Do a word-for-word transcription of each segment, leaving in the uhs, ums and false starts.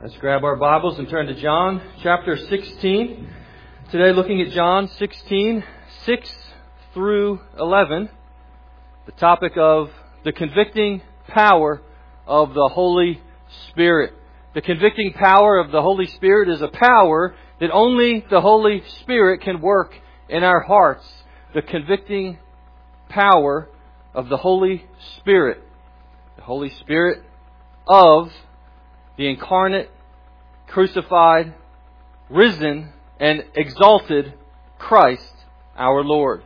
Let's grab our Bibles and turn to John chapter sixteen. Today looking at John sixteen, six through eleven. The topic of the convicting power of the Holy Spirit. The convicting power of the Holy Spirit is a power that only the Holy Spirit can work in our hearts. The convicting power of the Holy Spirit. The Holy Spirit of the incarnate, crucified, risen, and exalted Christ our Lord.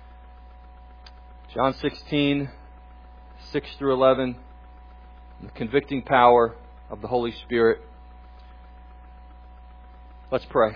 John sixteen, six through eleven. The convicting power of the Holy Spirit. Let's pray.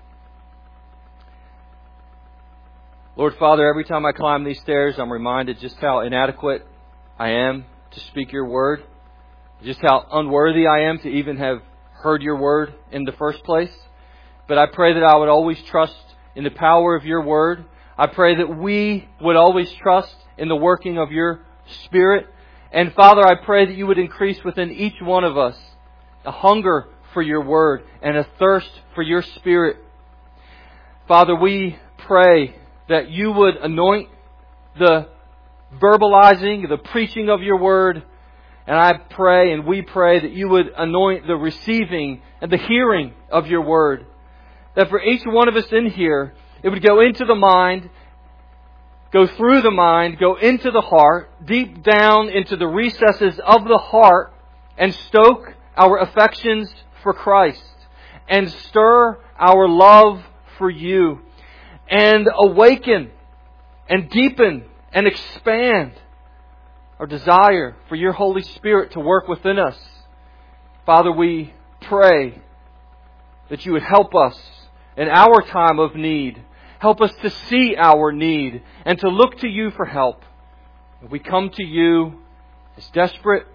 Lord Father, every time I climb these stairs, I'm reminded just how inadequate I am to speak your word. Just how unworthy I am to even have heard your word in the first place. But I pray that I would always trust in the power of your word. I pray that we would always trust in the working of your Spirit. And Father, I pray that you would increase within each one of us a hunger for your word and a thirst for your Spirit. Father, we pray that you would anoint the verbalizing, the preaching of your word. And I pray and we pray that you would anoint the receiving and the hearing of your word. That for each one of us in here, it would go into the mind, go through the mind, go into the heart, deep down into the recesses of the heart, and stoke our affections for Christ, and stir our love for you, and awaken and deepen and expand our desire for your Holy Spirit to work within us. Father, we pray that you would help us in our time of need. Help us to see our need and to look to you for help. We come to you as desperate,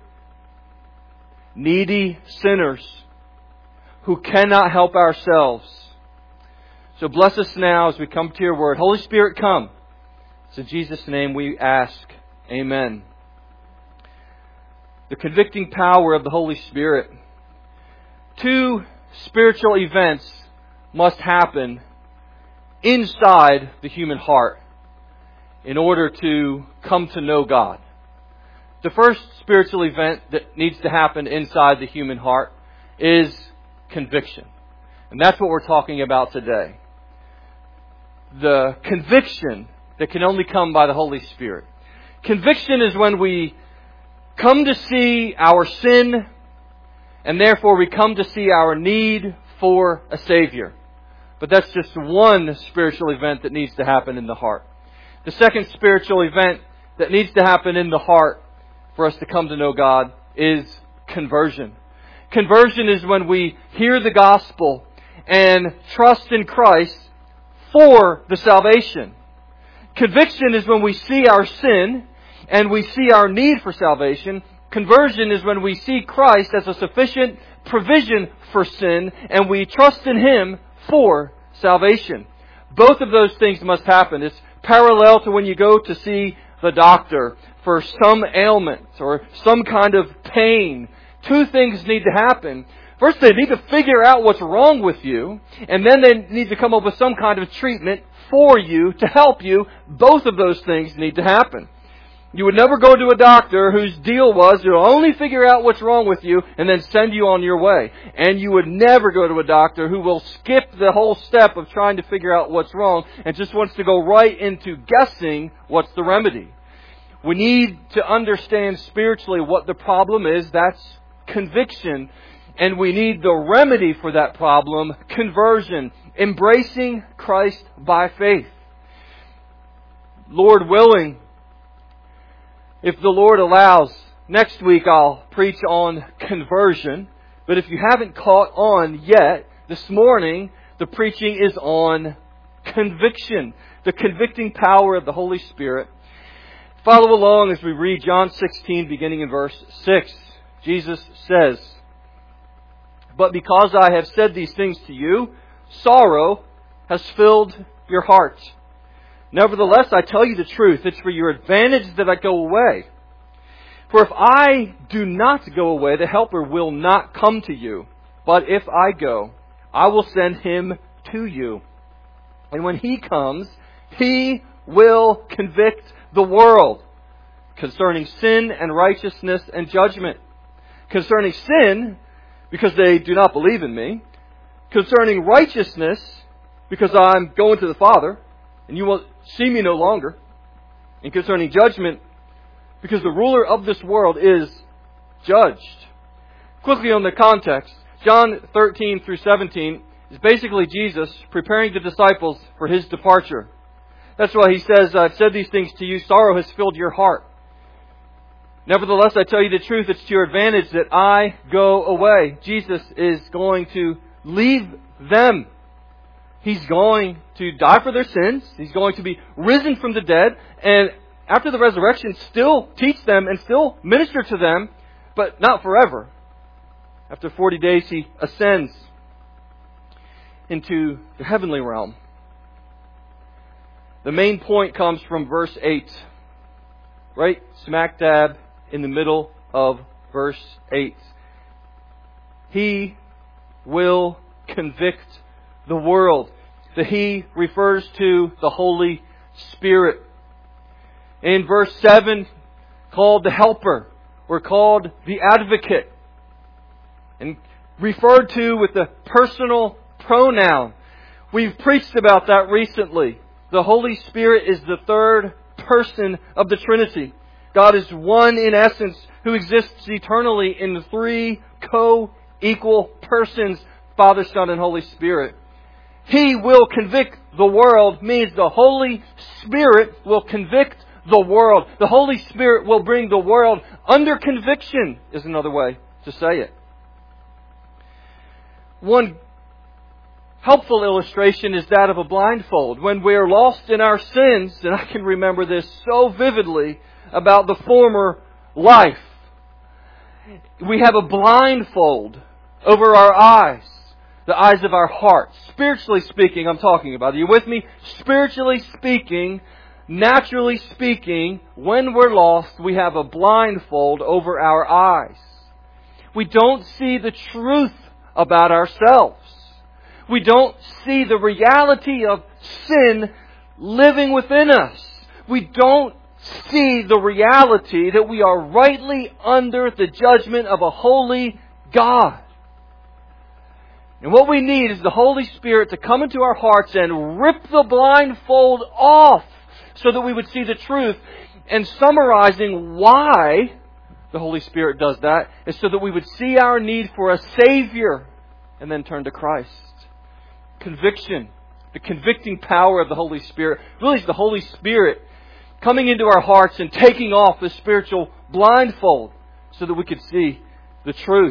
needy sinners who cannot help ourselves. So bless us now as we come to your word. Holy Spirit, come. It's in Jesus' name we ask. Amen. The convicting power of the Holy Spirit. Two spiritual events must happen inside the human heart in order to come to know God. The first spiritual event that needs to happen inside the human heart is conviction. And that's what we're talking about today. The conviction that can only come by the Holy Spirit. Conviction is when we come to see our sin, and therefore we come to see our need for a Savior. But that's just one spiritual event that needs to happen in the heart. The second spiritual event that needs to happen in the heart for us to come to know God is conversion. Conversion is when we hear the gospel and trust in Christ for the salvation. Conviction is when we see our sin and we see our need for salvation. Conversion is when we see Christ as a sufficient provision for sin and we trust in Him for salvation. Both of those things must happen. It's parallel to when you go to see the doctor for some ailment or some kind of pain. Two things need to happen. First, they need to figure out what's wrong with you, and then they need to come up with some kind of treatment for you to help you. Both of those things need to happen. You would never go to a doctor whose deal was to only figure out what's wrong with you and then send you on your way. And you would never go to a doctor who will skip the whole step of trying to figure out what's wrong and just wants to go right into guessing what's the remedy. We need to understand spiritually what the problem is. That's conviction. And we need the remedy for that problem, conversion, embracing Christ by faith. Lord willing, if the Lord allows, next week I'll preach on conversion. But if you haven't caught on yet, this morning the preaching is on conviction, the convicting power of the Holy Spirit. Follow along as we read John sixteen, beginning in verse six. Jesus says, "But because I have said these things to you, sorrow has filled your heart. Nevertheless, I tell you the truth. It's for your advantage that I go away. For if I do not go away, the Helper will not come to you. But if I go, I will send Him to you. And when He comes, He will convict the world concerning sin and righteousness and judgment. Concerning sin, because they do not believe in me. Concerning righteousness, because I'm going to the Father, and you will see me no longer. And concerning judgment, because the ruler of this world is judged. Quickly on the context, John thirteen through seventeen is basically Jesus preparing the disciples for His departure. That's why He says, I've said these things to you, sorrow has filled your heart. Nevertheless, I tell you the truth, it's to your advantage that I go away. Jesus is going to leave them. He's going to die for their sins. He's going to be risen from the dead. And after the resurrection, still teach them and still minister to them, but not forever. After forty days, He ascends into the heavenly realm. The main point comes from verse eight. Right smack dab in the middle of verse eight. He will convict the world. The He refers to the Holy Spirit. In verse seven, called the Helper, or called the Advocate, and referred to with the personal pronoun. We've preached about that recently. The Holy Spirit is the third person of the Trinity. God is one in essence who exists eternally in three co-equal persons, Father, Son, and Holy Spirit. He will convict the world means the Holy Spirit will convict the world. The Holy Spirit will bring the world under conviction, is another way to say it. One helpful illustration is that of a blindfold. When we are lost in our sins, and I can remember this so vividly about the former life, we have a blindfold over our eyes, the eyes of our heart. Spiritually speaking, I'm talking about. Are you with me? Spiritually speaking, naturally speaking, when we're lost, we have a blindfold over our eyes. We don't see the truth about ourselves. We don't see the reality of sin living within us. We don't see the reality that we are rightly under the judgment of a holy God. And what we need is the Holy Spirit to come into our hearts and rip the blindfold off so that we would see the truth. And summarizing why the Holy Spirit does that is so that we would see our need for a Savior and then turn to Christ. Conviction, the convicting power of the Holy Spirit, really is the Holy Spirit coming into our hearts and taking off the spiritual blindfold so that we could see the truth.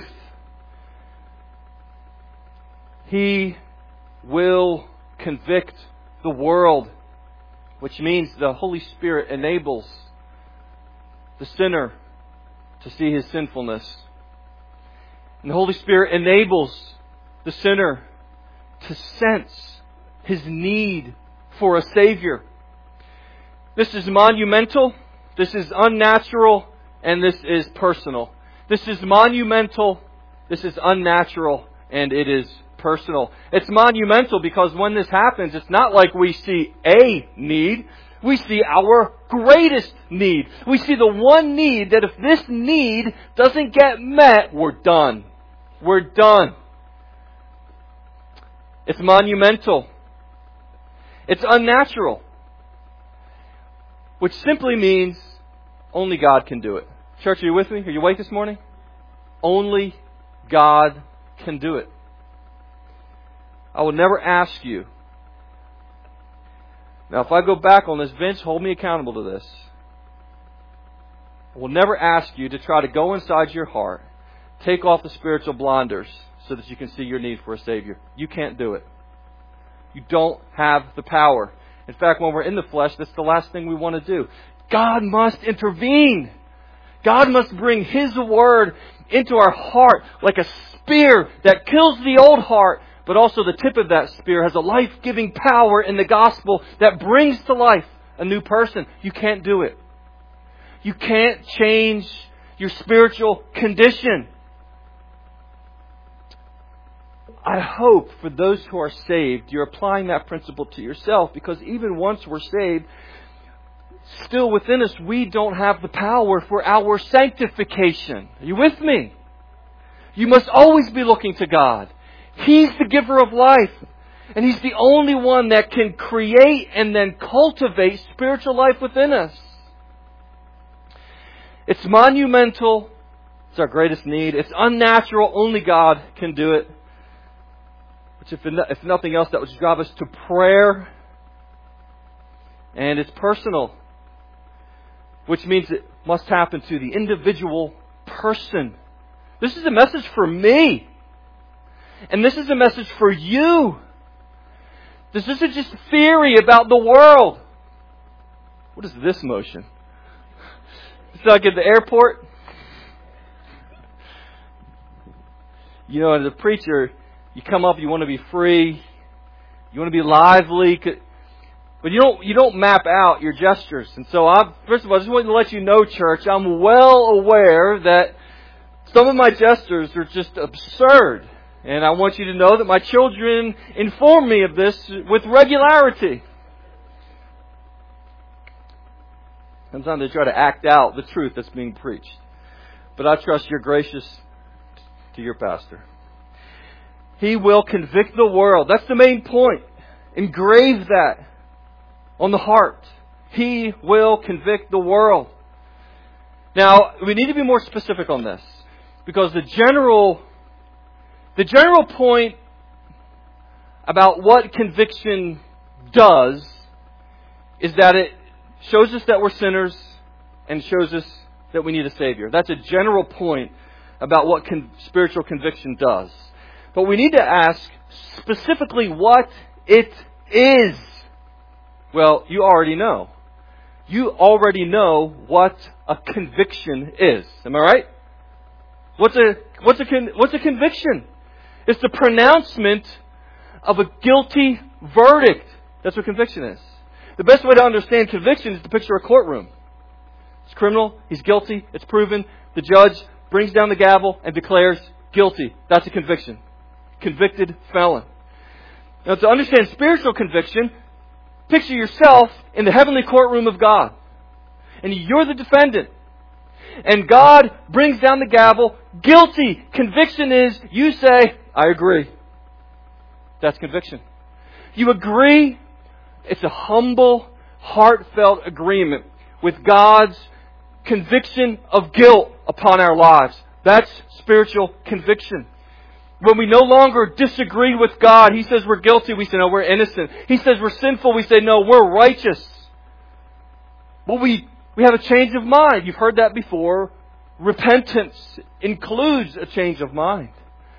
He will convict the world, which means the Holy Spirit enables the sinner to see his sinfulness. And the Holy Spirit enables the sinner to sense his need for a Savior. This is monumental, this is unnatural, and this is personal. This is monumental, this is unnatural, and it is personal. It's monumental because when this happens, it's not like we see a need. We see our greatest need. We see the one need that if this need doesn't get met, we're done. We're done. It's monumental. It's unnatural. Which simply means only God can do it. Church, are you with me? Are you awake this morning? Only God can do it. I will never ask you. Now, if I go back on this, Vince, hold me accountable to this. I will never ask you to try to go inside your heart, take off the spiritual blinders so that you can see your need for a Savior. You can't do it. You don't have the power. In fact, when we're in the flesh, that's the last thing we want to do. God must intervene. God must bring His Word into our heart like a spear that kills the old heart, but also the tip of that spear has a life-giving power in the gospel that brings to life a new person. You can't do it. You can't change your spiritual condition. I hope for those who are saved, you're applying that principle to yourself, because even once we're saved, still within us, we don't have the power for our sanctification. Are you with me? You must always be looking to God. He's the giver of life. And He's the only one that can create and then cultivate spiritual life within us. It's monumental. It's our greatest need. It's unnatural. Only God can do it. Which, if, if nothing else, that would drive us to prayer. And it's personal. Which means it must happen to the individual person. This is a message for me. And this is a message for you. This isn't just theory about the world. What is this motion? It's like at the airport. You know, as a preacher, you come up, you want to be free. You want to be lively. But you don't, you don't map out your gestures. And so, I, first of all, I just want to let you know, church, I'm well aware that some of my gestures are just absurd. And I want you to know that my children inform me of this with regularity. Sometimes they try to act out the truth that's being preached. But I trust you're gracious to your pastor. He will convict the world. That's the main point. Engrave that on the heart. He will convict the world. Now, we need to be more specific on this. Because the general, the general point about what conviction does is that it shows us that we're sinners and shows us that we need a Savior. That's a general point about what con- spiritual conviction does. But we need to ask specifically what it is. Well, you already know. You already know what a conviction is. Am I right? What's a what's a con, what's a conviction? It's the pronouncement of a guilty verdict. That's what conviction is. The best way to understand conviction is to picture a courtroom. It's criminal. He's guilty. It's proven. The judge brings down the gavel and declares guilty. That's a conviction. Convicted felon. Now, to understand spiritual conviction, picture yourself in the heavenly courtroom of God. And you're the defendant. And God brings down the gavel. Guilty. Conviction is, you say, I agree. That's conviction. You agree. It's a humble, heartfelt agreement with God's conviction of guilt upon our lives. That's spiritual conviction. When we no longer disagree with God, He says we're guilty, we say no, we're innocent. He says we're sinful, we say no, we're righteous. But we, we have a change of mind. You've heard that before. Repentance includes a change of mind.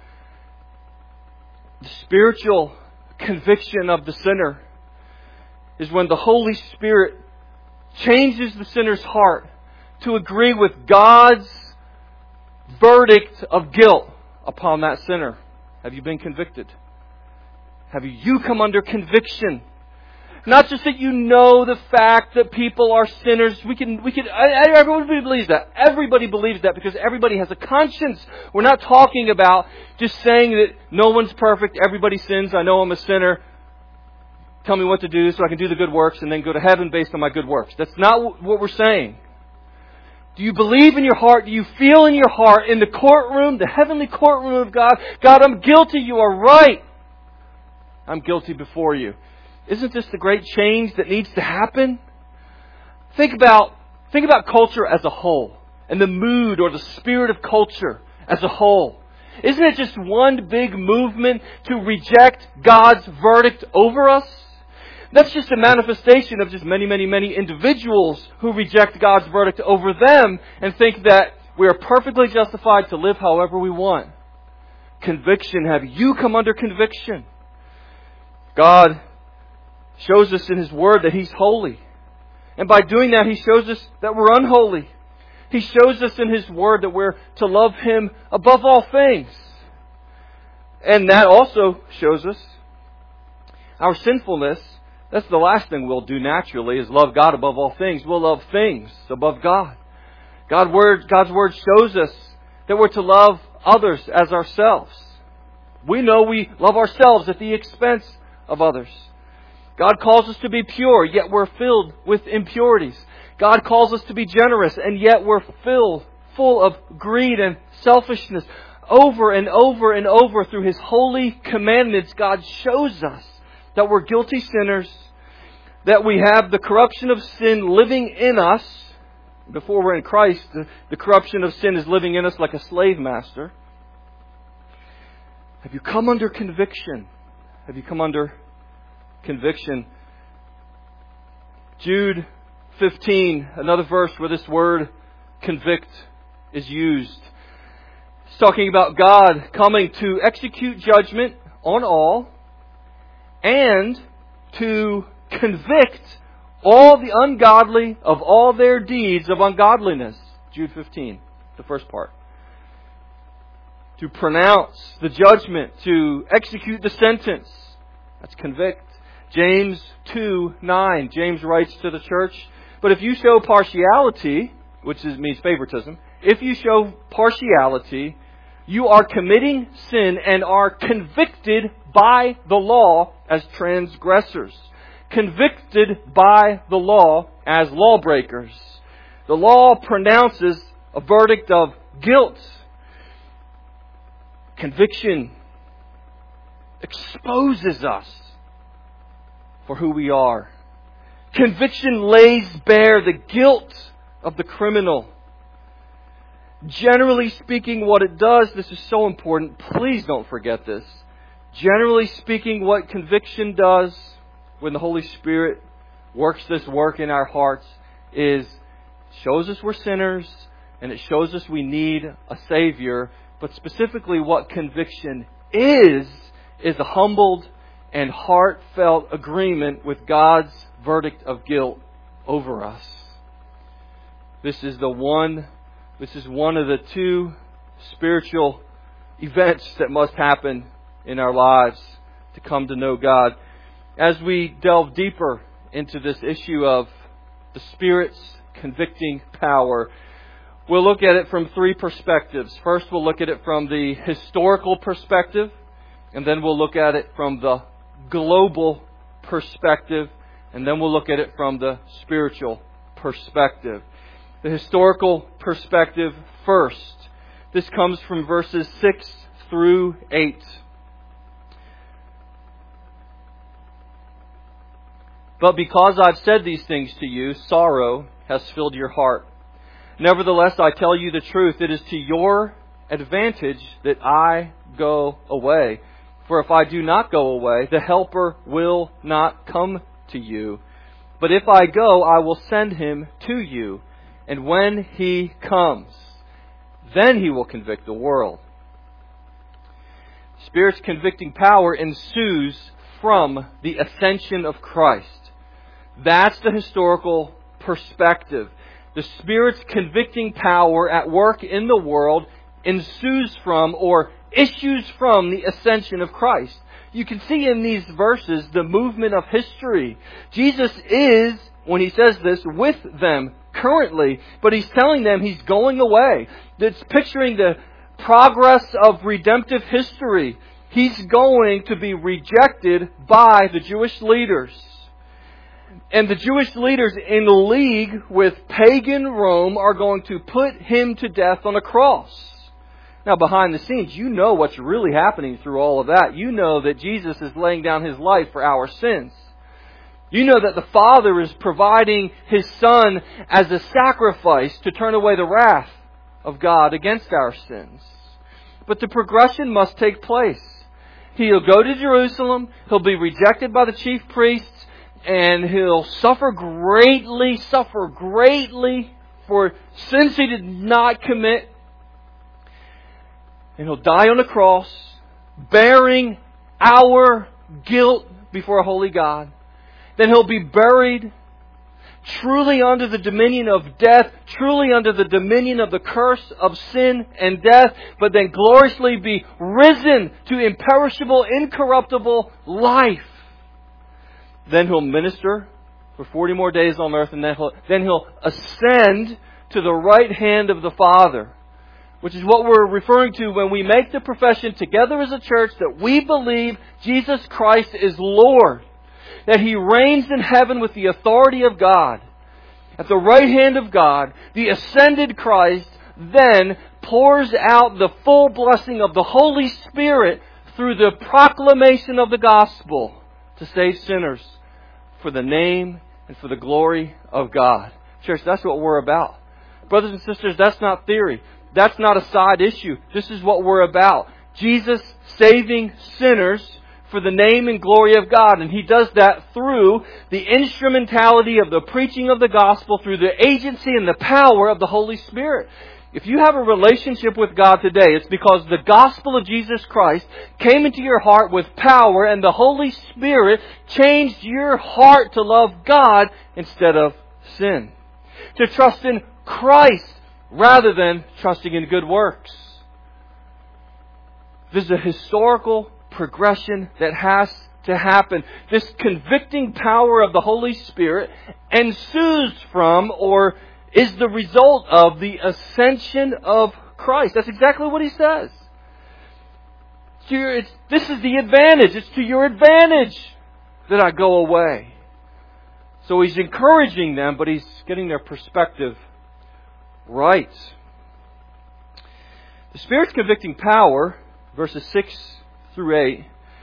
The spiritual conviction of the sinner is when the Holy Spirit changes the sinner's heart to agree with God's verdict of guilt upon that sinner. Have you been convicted? Have you come under conviction? Not just that you know the fact that people are sinners. We can, we can, everybody believes that. Everybody believes that because everybody has a conscience. We're not talking about just saying that no one's perfect, everybody sins, I know I'm a sinner. Tell me what to do so I can do the good works and then go to heaven based on my good works. That's not what we're saying. Do you believe in your heart? Do you feel in your heart, in the courtroom, the heavenly courtroom of God, God, I'm guilty, you are right. I'm guilty before you. Isn't this the great change that needs to happen? Think about, think about culture as a whole and the mood or the spirit of culture as a whole. Isn't it just one big movement to reject God's verdict over us? That's just a manifestation of just many, many, many individuals who reject God's verdict over them and think that we are perfectly justified to live however we want. Conviction. Have you come under conviction? God shows us in His Word that He's holy. And by doing that, He shows us that we're unholy. He shows us in His Word that we're to love Him above all things. And that also shows us our sinfulness. That's the last thing we'll do naturally, is love God above all things. We'll love things above God. God word, God's Word shows us that we're to love others as ourselves. We know we love ourselves at the expense of others. God calls us to be pure, yet we're filled with impurities. God calls us to be generous, and yet we're filled, full of greed and selfishness. Over and over and over through His holy commandments, God shows us that we're guilty sinners, that we have the corruption of sin living in us. Before we're in Christ, the, the corruption of sin is living in us like a slave master. Have you come under conviction? Have you come under conviction? Jude fifteen, another verse where this word convict is used. It's talking about God coming to execute judgment on all and to convict all the ungodly of all their deeds of ungodliness. Jude fifteen, the first part. To pronounce the judgment, to execute the sentence. That's convict. James two nine. James writes to the church, but if you show partiality, which is, means favoritism, if you show partiality, you are committing sin and are convicted by the law as transgressors. Convicted by the law as lawbreakers. The law pronounces a verdict of guilt. Conviction exposes us for who we are. Conviction lays bare the guilt of the criminal. Generally speaking, what it does, this is so important, please don't forget this. Generally speaking, what conviction does when the Holy Spirit works this work in our hearts is shows us we're sinners and it shows us we need a Savior. But specifically what conviction is, is a humbled and heartfelt agreement with God's verdict of guilt over us. This is the one, this is one of the two spiritual events that must happen in our lives to come to know God. As we delve deeper into this issue of the Spirit's convicting power, we'll look at it from three perspectives. First, we'll look at it from the historical perspective, and then we'll look at it from the global perspective, and then we'll look at it from the spiritual perspective. The historical perspective first. This comes from verses six through eight. But because I've said these things to you, sorrow has filled your heart. Nevertheless, I tell you the truth, it is to your advantage that I go away. For if I do not go away, the Helper will not come to you. But if I go, I will send Him to you. And when He comes, then He will convict the world. Spirit's convicting power ensues from the ascension of Christ. That's the historical perspective. The Spirit's convicting power at work in the world ensues from or issues from the ascension of Christ. You can see in these verses the movement of history. Jesus is, when He says this, with them currently, but He's telling them He's going away. It's picturing the progress of redemptive history. He's going to be rejected by the Jewish leaders. And the Jewish leaders in league with pagan Rome are going to put Him to death on a cross. Now, behind the scenes, you know what's really happening through all of that. You know that Jesus is laying down His life for our sins. You know that the Father is providing His Son as a sacrifice to turn away the wrath of God against our sins. But the progression must take place. He'll go to Jerusalem, He'll be rejected by the chief priests, and He'll suffer greatly, suffer greatly for sins He did not commit. And He'll die on the cross, bearing our guilt before a holy God. Then He'll be buried, truly under the dominion of death, truly under the dominion of the curse of sin and death, but then gloriously be risen to imperishable, incorruptible life. Then He'll minister for forty more days on earth, and then He'll, then He'll ascend to the right hand of the Father, which is what we're referring to when we make the profession together as a church that we believe Jesus Christ is Lord, that He reigns in heaven with the authority of God, at the right hand of God, the ascended Christ then pours out the full blessing of the Holy Spirit through the proclamation of the gospel to save sinners for the name and for the glory of God. Church, that's what we're about. Brothers and sisters, that's not theory. That's not a side issue. This is what we're about. Jesus saving sinners for the name and glory of God. And He does that through the instrumentality of the preaching of the gospel, through the agency and the power of the Holy Spirit. If you have a relationship with God today, it's because the gospel of Jesus Christ came into your heart with power, and the Holy Spirit changed your heart to love God instead of sin. To trust in Christ rather than trusting in good works. There's a historical progression that has to happen. This convicting power of the Holy Spirit ensues from or is the result of the ascension of Christ. That's exactly what he says. It's your, it's, this is the advantage. It's to your advantage that I go away. So he's encouraging them, but he's getting their perspective right. The Spirit's convicting power, verses six through eight,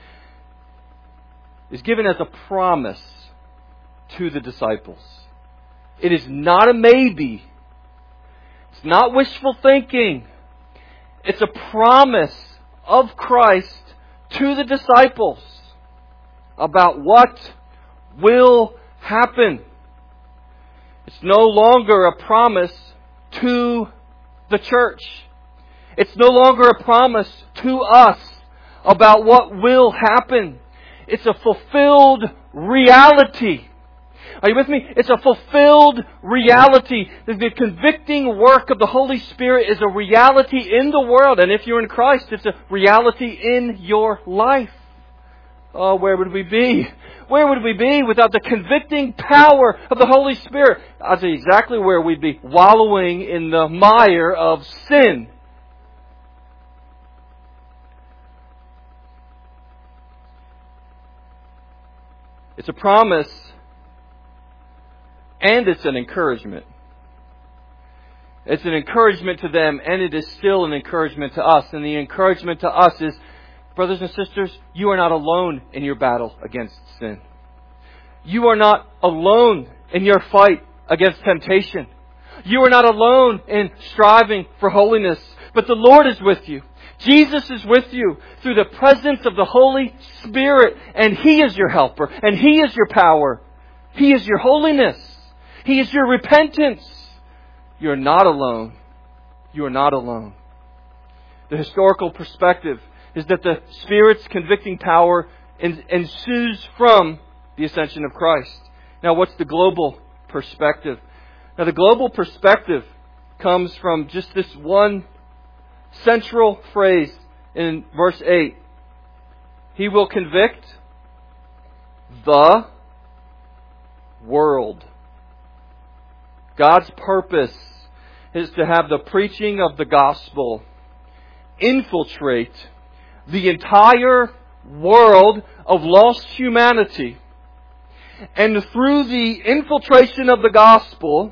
is given as a promise to the disciples. It is not a maybe. It's not wishful thinking. It's a promise of Christ to the disciples about what will happen. It's no longer a promise to the church. It's no longer a promise to us about what will happen. It's a fulfilled reality. Are you with me? It's a fulfilled reality. The convicting work of the Holy Spirit is a reality in the world. And if you're in Christ, it's a reality in your life. Oh, where would we be? Where would we be without the convicting power of the Holy Spirit? I'll tell you exactly where we'd be. Wallowing in the mire of sin. It's a promise and it's an encouragement. It's an encouragement to them, and it is still an encouragement to us. And the encouragement to us is, brothers and sisters, you are not alone in your battle against sin. You are not alone in your fight against temptation. You are not alone in striving for holiness, but the Lord is with you. Jesus is with you through the presence of the Holy Spirit, and He is your helper, and He is your power. He is your holiness. He is your repentance. You are not alone. You are not alone. The historical perspective is that the Spirit's convicting power ensues from the ascension of Christ. Now, what's the global perspective? Now, the global perspective comes from just this one central phrase in verse eight. He will convict the world. God's purpose is to have the preaching of the gospel infiltrate the entire world of lost humanity. And through the infiltration of the gospel,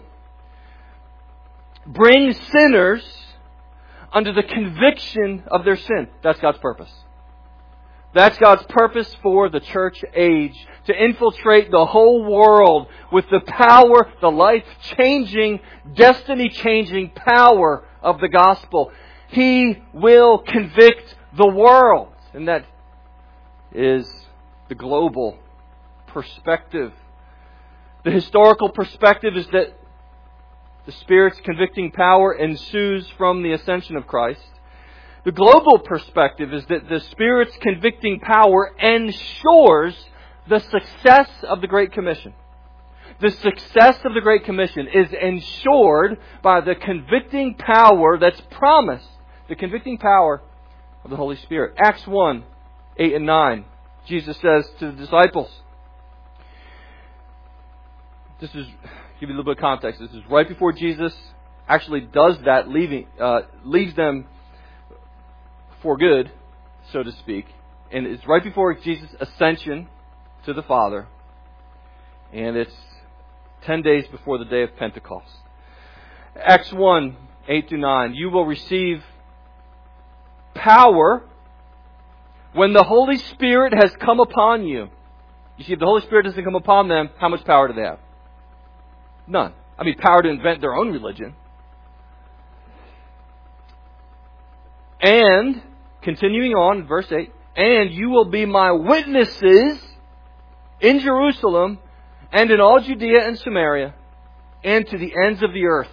bring sinners under the conviction of their sin. That's God's purpose. That's God's purpose for the church age. To infiltrate the whole world with the power, the life-changing, destiny-changing power of the gospel. He will convict the world. And that is the global perspective. The historical perspective is that the Spirit's convicting power ensues from the ascension of Christ. The global perspective is that the Spirit's convicting power ensures the success of the Great Commission. The success of the Great Commission is ensured by the convicting power that's promised. The convicting power of the Holy Spirit. Acts one, eight and nine. Jesus says to the disciples, this is, give you a little bit of context. This is right before Jesus actually does that, leaving uh, leaves them for good, so to speak. And it's right before Jesus' ascension to the Father. And it's ten days before the day of Pentecost. Acts one, eight through nine. You will receive power when the Holy Spirit has come upon you. You see, if the Holy Spirit doesn't come upon them, how much power do they have? None. I mean, power to invent their own religion. And, continuing on, verse eight, and you will be my witnesses in Jerusalem and in all Judea and Samaria and to the ends of the earth.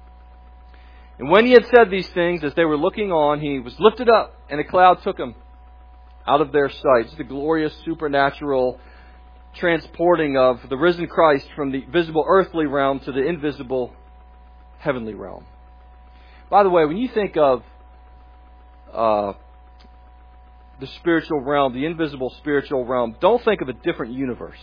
And when he had said these things, as they were looking on, he was lifted up, and a cloud took him out of their sight. It's the glorious supernatural transporting of the risen Christ from the visible earthly realm to the invisible heavenly realm. By the way, when you think of uh, the spiritual realm, the invisible spiritual realm, don't think of a different universe.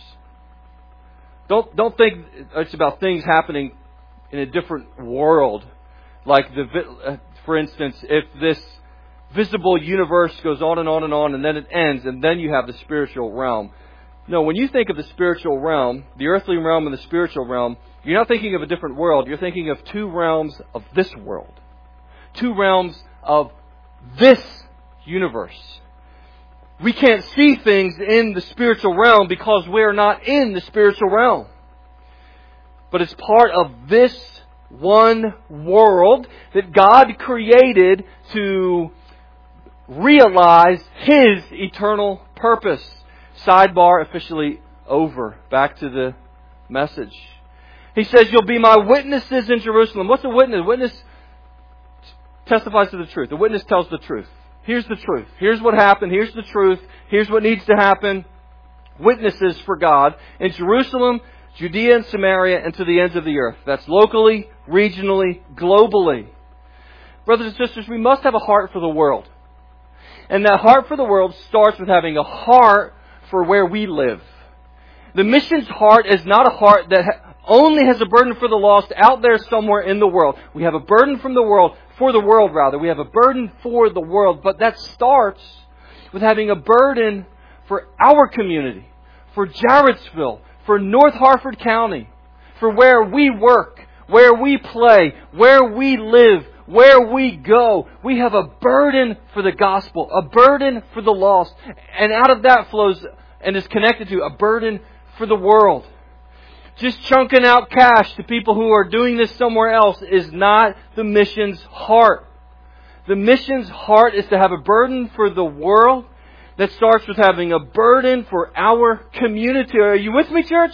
Don't don't think it's about things happening in a different world. Like, the, uh, for instance, if this visible universe goes on and on and on and then it ends and then you have the spiritual realm. No, when you think of the spiritual realm, the earthly realm and the spiritual realm, you're not thinking of a different world. You're thinking of two realms of this world. Two realms of this universe. We can't see things in the spiritual realm because we're not in the spiritual realm. But it's part of this one world that God created to realize His eternal purpose. Sidebar officially over. Back to the message. He says, you'll be my witnesses in Jerusalem. What's a witness? A witness testifies to the truth. A witness tells the truth. Here's the truth. Here's what happened. Here's the truth. Here's what needs to happen. Witnesses for God in Jerusalem, Judea and Samaria, and to the ends of the earth. That's locally, regionally, globally. Brothers and sisters, we must have a heart for the world. And that heart for the world starts with having a heart for where we live. The missions heart is not a heart that only has a burden for the lost out there somewhere in the world. We have a burden from the world, for the world rather. We have a burden for the world. But that starts with having a burden for our community, for Jarrettsville, for North Harford County, for where we work, where we play, where we live, where we go. We have a burden for the gospel, a burden for the lost. And out of that flows and is connected to a burden for the world. Just chunking out cash to people who are doing this somewhere else is not the mission's heart. The mission's heart is to have a burden for the world that starts with having a burden for our community. Are you with me, church?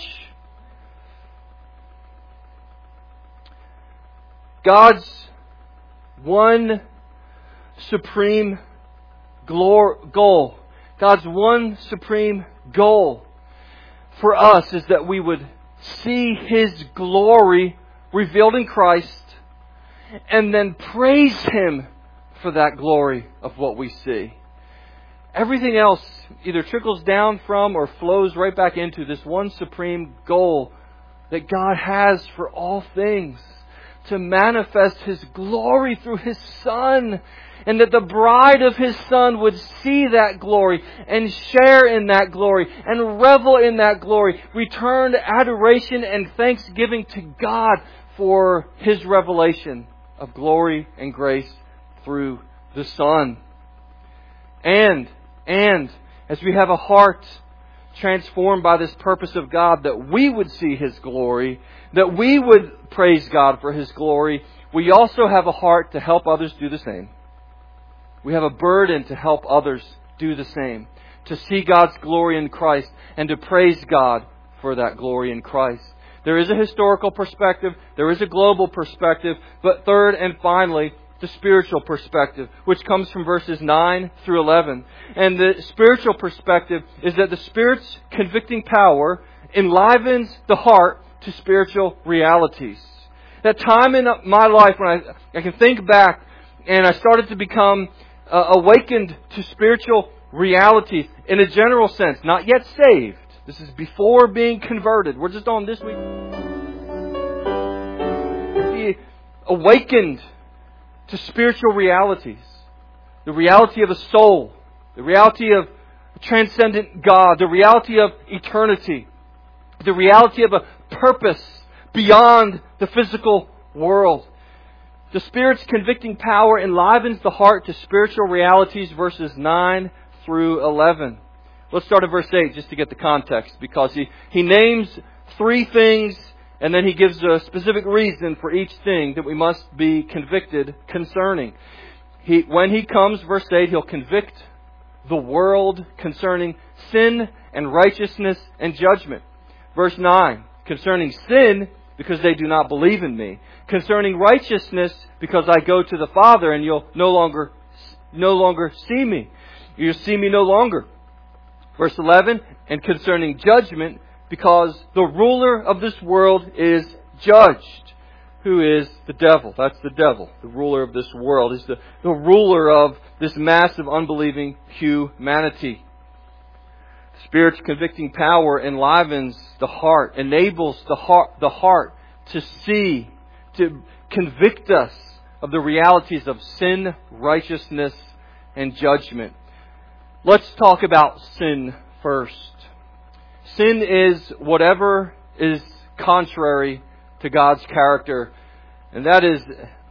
God's one supreme goal, God's one supreme goal for us is that we would see His glory revealed in Christ and then praise Him for that glory of what we see. Everything else either trickles down from or flows right back into this one supreme goal that God has for all things, to manifest His glory through His Son, and that the bride of His Son would see that glory and share in that glory and revel in that glory. Return adoration and thanksgiving to God for His revelation of glory and grace through the Son. And, and, as we have a heart transformed by this purpose of God, that we would see His glory, that we would praise God for His glory, we also have a heart to help others do the same. We have a burden to help others do the same, to see God's glory in Christ and to praise God for that glory in Christ. There is a historical perspective, there is a global perspective, but third and finally, the spiritual perspective, which comes from verses nine through eleven. And the spiritual perspective is that the Spirit's convicting power enlivens the heart to spiritual realities. That time in my life when I, I can think back and I started to become uh, awakened to spiritual realities in a general sense, not yet saved. This is before being converted. We're just on this week. awakened to spiritual realities. The reality of a soul. The reality of a transcendent God. The reality of eternity. The reality of a purpose beyond the physical world. The Spirit's convicting power enlivens the heart to spiritual realities, verses nine through eleven. Let's start at verse eight just to get the context, because he, he names three things and then he gives a specific reason for each thing that we must be convicted concerning. He, when he comes, verse eight, he'll convict the world concerning sin and righteousness and judgment. Verse nine, concerning sin, because they do not believe in me. Concerning righteousness, because I go to the Father and you'll no longer, no longer see me. You'll see me no longer. Verse eleven, and concerning judgment, because the ruler of this world is judged. Who is the devil? That's the devil. The ruler of this world is the, the ruler of this massive unbelieving humanity. Spirit's convicting power enlivens the heart, enables the heart, the heart to see, to convict us of the realities of sin, righteousness, and judgment. Let's talk about sin first. Sin is whatever is contrary to God's character. And that is,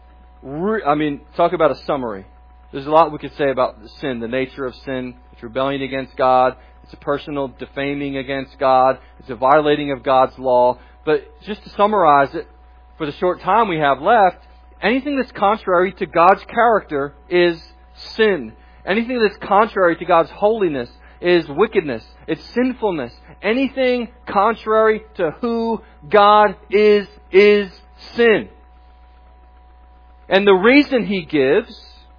I mean, talk about a summary. There's a lot we could say about sin, the nature of sin. It's rebellion against God. It's a personal defaming against God. It's a violating of God's law. But just to summarize it, for the short time we have left, anything that's contrary to God's character is sin. Anything that's contrary to God's holiness is wickedness. It's sinfulness. Anything contrary to who God is, is sin. And the reason he gives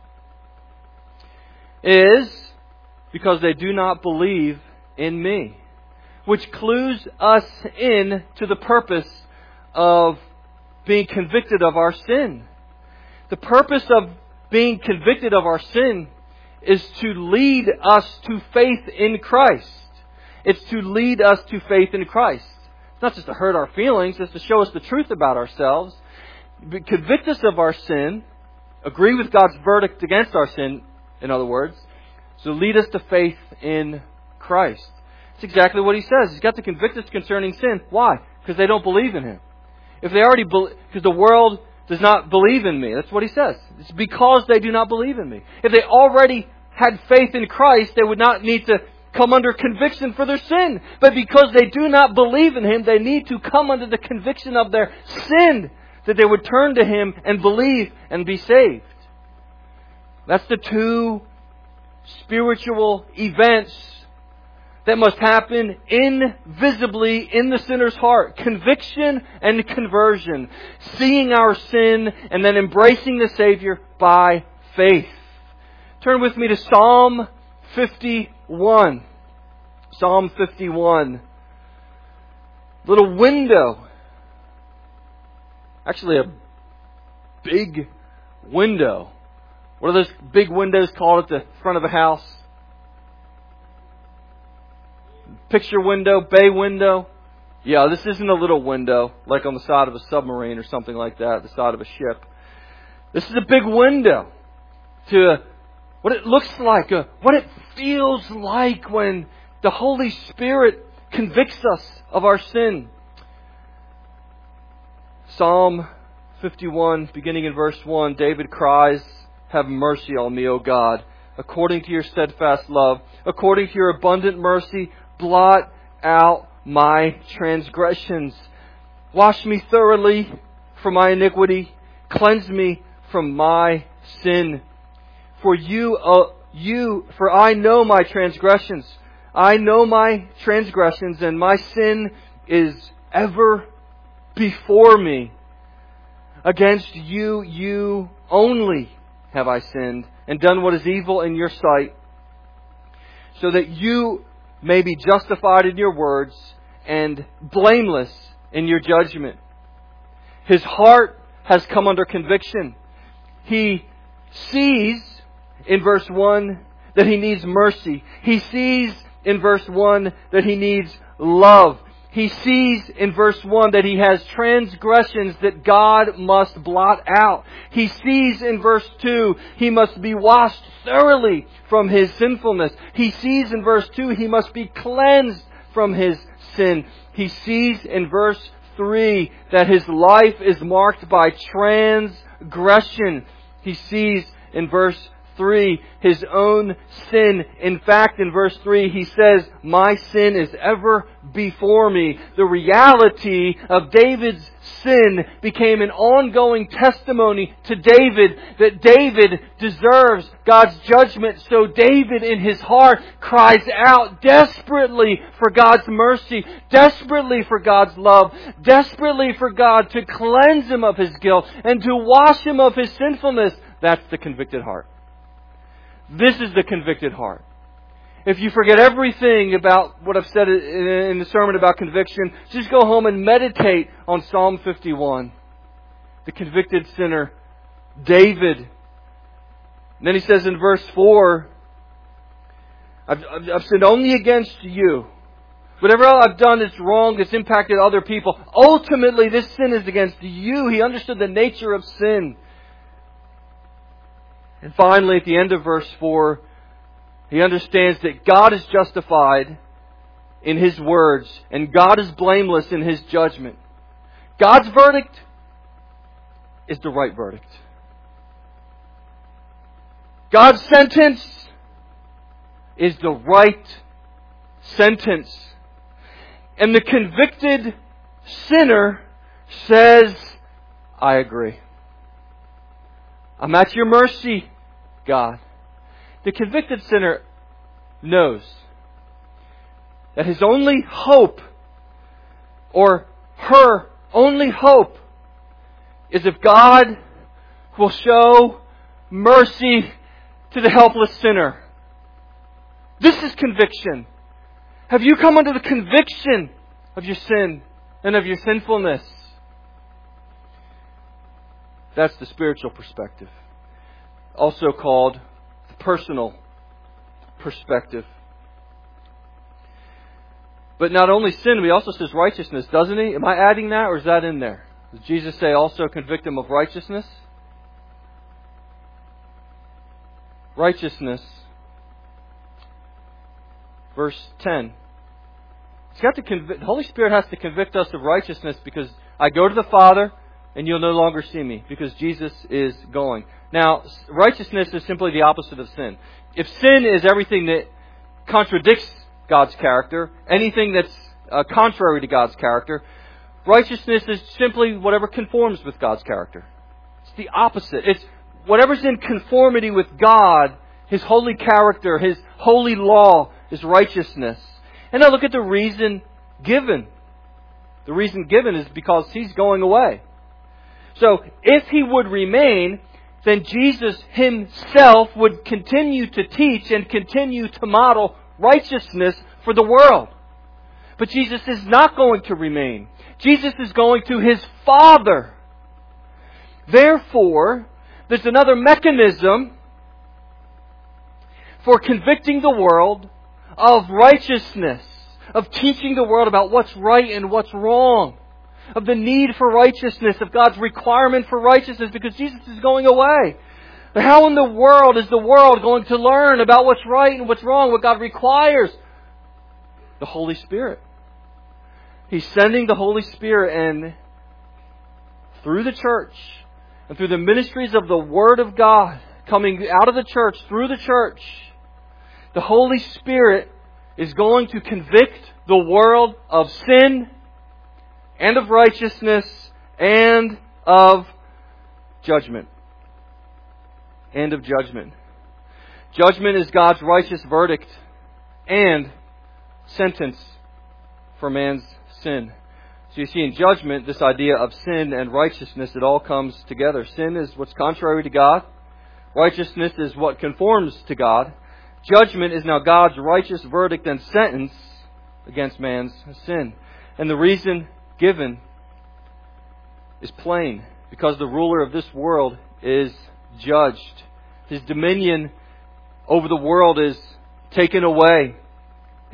is because they do not believe in me. Which clues us in to the purpose of being convicted of our sin. The purpose of being convicted of our sin is to lead us to faith in Christ. It's to lead us to faith in Christ. It's not just to hurt our feelings, it's to show us the truth about ourselves. Convict us of our sin, agree with God's verdict against our sin, in other words, so lead us to faith in Christ. That's exactly what he says. He's got to convict us concerning sin. Why? Because they don't believe in him. If they already believe, because the world does not believe in me. That's what he says. It's because they do not believe in me. If they already had faith in Christ, they would not need to come under conviction for their sin. But because they do not believe in him, they need to come under the conviction of their sin, that they would turn to him and believe and be saved. That's the two spiritual events that must happen invisibly in the sinner's heart. Conviction and conversion. Seeing our sin and then embracing the Savior by faith. Turn with me to Psalm fifty-one. Psalm fifty-one. Little window. Actually a big window. What are those big windows called at the front of a house? Picture window, bay window. Yeah, this isn't a little window like on the side of a submarine or something like that, the side of a ship. This is a big window to what it looks like, uh, what it feels like when the Holy Spirit convicts us of our sin. Psalm fifty-one, beginning in verse one, David cries, "Have mercy on me, O God, according to your steadfast love, according to your abundant mercy, blot out my transgressions. Wash me thoroughly from my iniquity, cleanse me from my sin. For you, uh, you, for I know my transgressions. I know my transgressions, and my sin is ever before me. Against you, you only have I sinned, and done what is evil in your sight, so that you may be justified in your words and blameless in your judgment." His heart has come under conviction. He sees in verse one that he needs mercy. He sees in verse one that he needs love. He sees in verse one that he has transgressions that God must blot out. He sees in verse two he must be washed thoroughly from his sinfulness. He sees in verse two he must be cleansed from his sin. He sees in verse three that his life is marked by transgression. He sees in verse three his own sin. In fact, in verse three he says, "My sin is ever before me." The reality of David's sin became an ongoing testimony to David that David deserves God's judgment. So David in his heart cries out desperately for God's mercy, desperately for God's love, desperately for God to cleanse him of his guilt and to wash him of his sinfulness. That's the convicted heart. This is the convicted heart. If you forget everything about what I've said in the sermon about conviction, just go home and meditate on Psalm fifty-one. The convicted sinner, David. And then he says in verse four, I've, I've sinned only against you. Whatever I've done that's wrong, that's impacted other people, ultimately this sin is against you. He understood the nature of sin. And finally, at the end of verse four, he understands that God is justified in His words and God is blameless in His judgment. God's verdict is the right verdict. God's sentence is the right sentence. And the convicted sinner says, "I agree. I'm at your mercy, God." The convicted sinner knows that his only hope, or her only hope, is if God will show mercy to the helpless sinner. This is conviction. Have you come under the conviction of your sin and of your sinfulness? That's the spiritual perspective. Also called the personal perspective. But not only sin, he also says righteousness, doesn't he? Am I adding that or is that in there? Does Jesus say also convict him of righteousness? Righteousness. Verse ten. He's got to convict, the Holy Spirit has to convict us of righteousness because I go to the Father and you'll no longer see me because Jesus is going. Now, righteousness is simply the opposite of sin. If sin is everything that contradicts God's character, anything that's uh, contrary to God's character, righteousness is simply whatever conforms with God's character. It's the opposite. It's whatever's in conformity with God, His holy character, His holy law is righteousness. And now look at the reason given. The reason given is because He's going away. So if He would remain, then Jesus Himself would continue to teach and continue to model righteousness for the world. But Jesus is not going to remain. Jesus is going to His Father. Therefore, there's another mechanism for convicting the world of righteousness, of teaching the world about what's right and what's wrong, of the need for righteousness, of God's requirement for righteousness, because Jesus is going away. But how in the world is the world going to learn about what's right and what's wrong, what God requires? The Holy Spirit. He's sending the Holy Spirit, and through the church and through the ministries of the Word of God coming out of the church, through the church, the Holy Spirit is going to convict the world of sin and of righteousness and of judgment. And of judgment. Judgment is God's righteous verdict and sentence for man's sin. So you see in judgment, this idea of sin and righteousness, it all comes together. Sin is what's contrary to God. Righteousness is what conforms to God. Judgment is now God's righteous verdict and sentence against man's sin. And the reason given is plain. Because the ruler of this world is judged. His dominion over the world is taken away.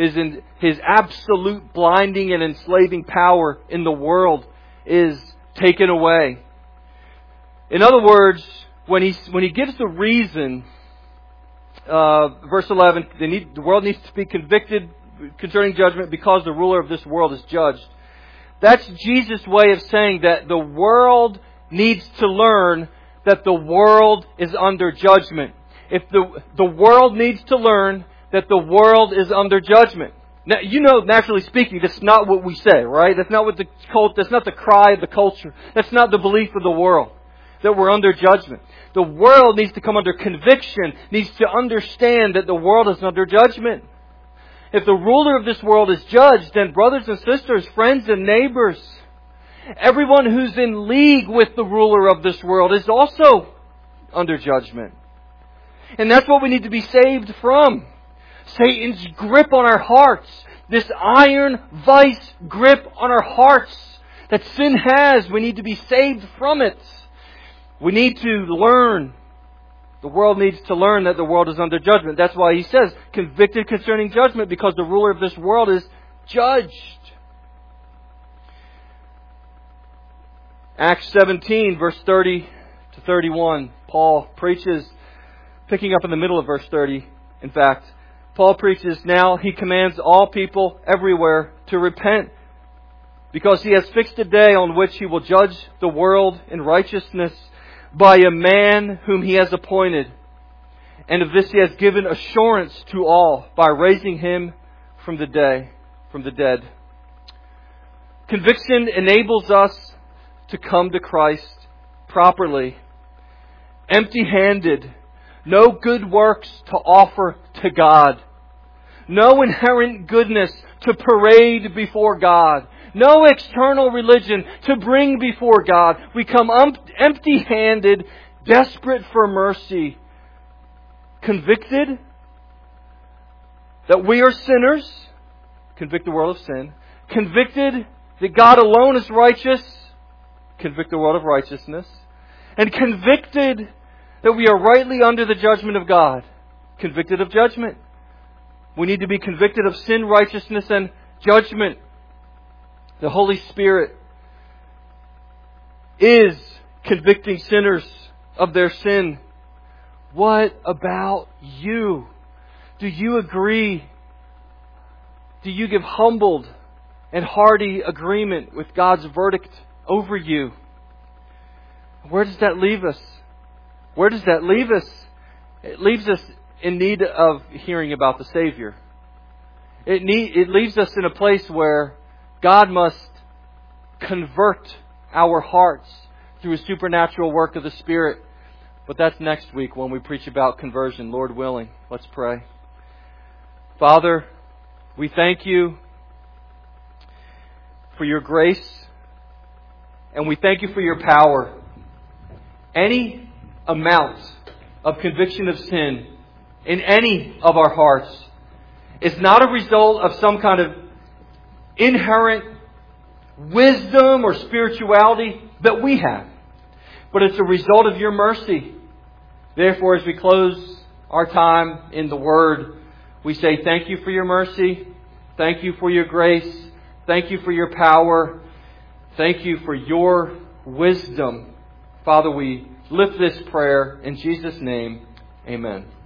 His, in, his absolute blinding and enslaving power in the world is taken away. In other words, when he, when he gives the reason, uh, verse eleven, they need, the world needs to be convicted concerning judgment because the ruler of this world is judged. That's Jesus' way of saying that the world needs to learn that the world is under judgment. If the, the world needs to learn that the world is under judgment. Now, you know, naturally speaking, that's not what we say, right? That's not what the cult, that's not the cry of the culture. That's not the belief of the world, that we're under judgment. The world needs to come under conviction, needs to understand that the world is under judgment. If the ruler of this world is judged, then brothers and sisters, friends and neighbors, everyone who's in league with the ruler of this world is also under judgment. And that's what we need to be saved from. Satan's grip on our hearts. This iron vice grip on our hearts that sin has. We need to be saved from it. We need to learn. The world needs to learn that the world is under judgment. That's why he says, convicted concerning judgment, because the ruler of this world is judged. Acts seventeen, verse thirty to thirty-one. Paul preaches, picking up in the middle of verse thirty, in fact. Paul preaches, now he commands all people everywhere to repent, because he has fixed a day on which he will judge the world in righteousness by a man whom he has appointed. And of this he has given assurance to all by raising him from the day, from the dead. Conviction enables us to come to Christ properly, empty-handed, no good works to offer to God, no inherent goodness to parade before God, no external religion to bring before God. We come empty-handed, desperate for mercy, convicted that we are sinners, convict the world of sin, convicted that God alone is righteous, convict the world of righteousness, and convicted that we are rightly under the judgment of God, convicted of judgment. We need to be convicted of sin, righteousness, and judgment. The Holy Spirit is convicting sinners of their sin. What about you? Do you agree? Do you give humbled and hearty agreement with God's verdict over you? Where does that leave us? Where does that leave us? It leaves us in need of hearing about the Savior. It need, it leaves us in a place where God must convert our hearts through a supernatural work of the Spirit. But that's next week when we preach about conversion, Lord willing. Let's pray. Father, we thank you for your grace, and we thank you for your power. Any amount of conviction of sin in any of our hearts is not a result of some kind of inherent wisdom or spirituality that we have, but it's a result of your mercy. Therefore, as we close our time in the Word, we say thank you for your mercy, thank you for your grace, thank you for your power, thank you for your wisdom. Father, we lift this prayer in Jesus' name. Amen.